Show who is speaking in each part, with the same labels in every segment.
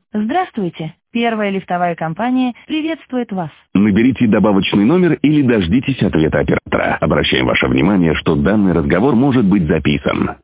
Speaker 1: Здравствуйте. Первая лифтовая компания приветствует вас.
Speaker 2: Наберите добавочный номер или дождитесь ответа оператора. Обращаем ваше внимание, что данный разговор может быть записан.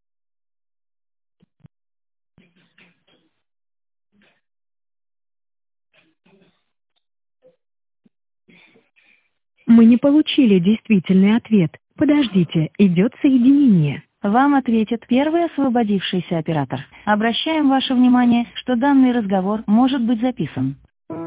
Speaker 3: Мы не получили действительный ответ. Подождите, идет соединение.
Speaker 1: Вам ответит первый освободившийся оператор. Обращаем ваше внимание, что данный разговор может быть записан.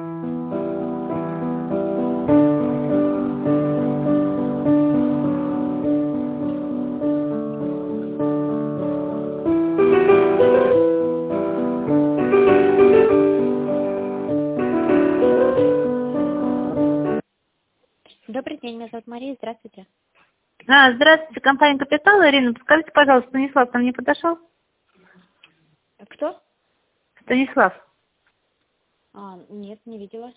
Speaker 4: Добрый день, меня зовут Мария, здравствуйте.
Speaker 5: Здравствуйте, компания «Капитал». Ирина, подскажите, пожалуйста, Станислав там не подошел?
Speaker 4: Кто?
Speaker 5: Станислав.
Speaker 4: Нет, не видела.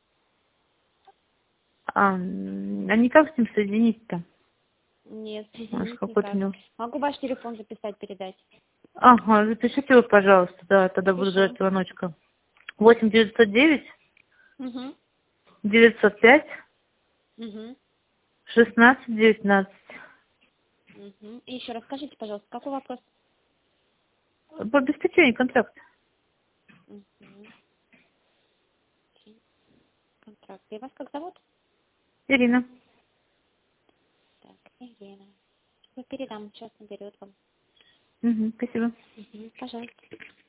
Speaker 5: А никак с ним соединить-то?
Speaker 4: Нет,
Speaker 5: Может,
Speaker 4: никак.
Speaker 5: какой-то у него...
Speaker 4: Могу ваш телефон записать, передать.
Speaker 5: Ага, запишите его, пожалуйста, да, тогда буду
Speaker 4: Запишу.
Speaker 5: ждать звоночка. 8 909
Speaker 4: Угу.
Speaker 5: 905
Speaker 4: Угу.
Speaker 5: 16 19.
Speaker 4: Угу. И еще раз скажите, пожалуйста, какой вопрос?
Speaker 5: По обеспечению контракта.
Speaker 4: Угу. Контракт. И вас как зовут?
Speaker 5: Ирина.
Speaker 4: Так, Ирина. Я передам, сейчас наберет вам.
Speaker 5: Спасибо.
Speaker 4: Угу. Пожалуйста.